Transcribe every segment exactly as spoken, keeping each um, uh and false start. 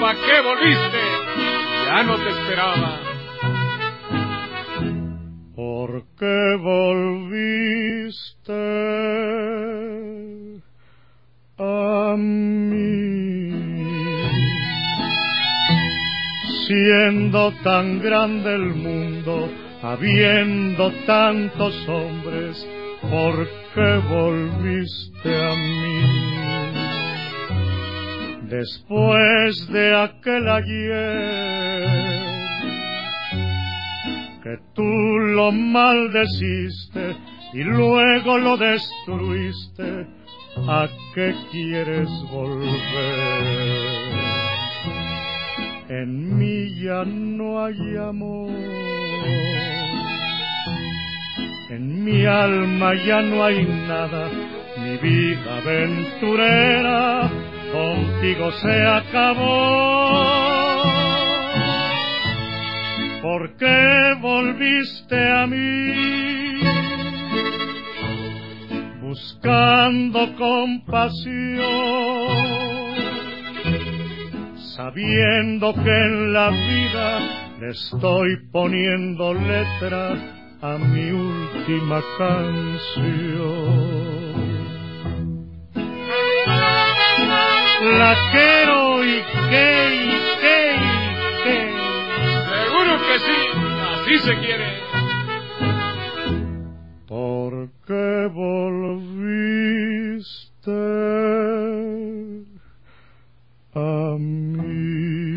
¿pa' qué volviste? Ya no te esperaba. ¿Por qué volviste a mí? Siendo tan grande el mundo, habiendo tantos hombres, ¿por qué volviste a mí? Después de aquel ayer que tú lo maldeciste y luego lo destruiste, ¿a qué quieres volver? En mí ya no hay amor, en mi alma ya no hay nada, mi vida aventurera contigo se acabó. ¿Por qué volviste a mí? Buscando compasión, sabiendo que en la vida le estoy poniendo letra a mi última canción. La quiero y qué, y qué, y qué. Seguro que sí, así se quiere. ¿Por qué volviste a mí?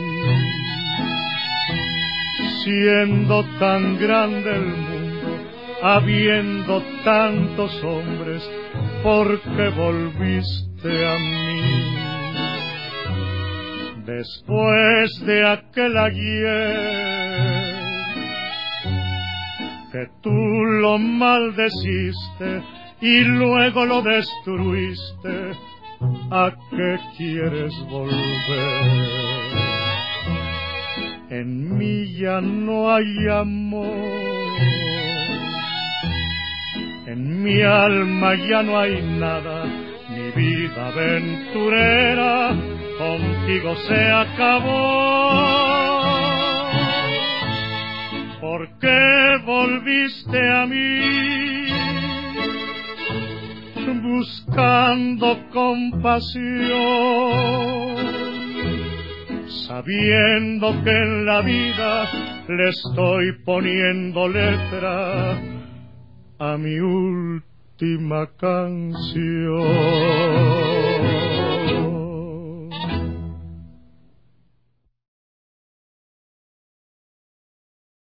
Siendo tan grande el mundo, habiendo tantos hombres, ¿por qué volviste a mí? Después de aquel ayer que tú lo maldeciste y luego lo destruiste, ¿a qué quieres volver? En mí ya no hay amor, en mi alma ya no hay nada, mi vida aventurera contigo se acabó. ¿Por qué volviste a mí? Buscando compasión, sabiendo que en la vida le estoy poniendo letra a mi última canción.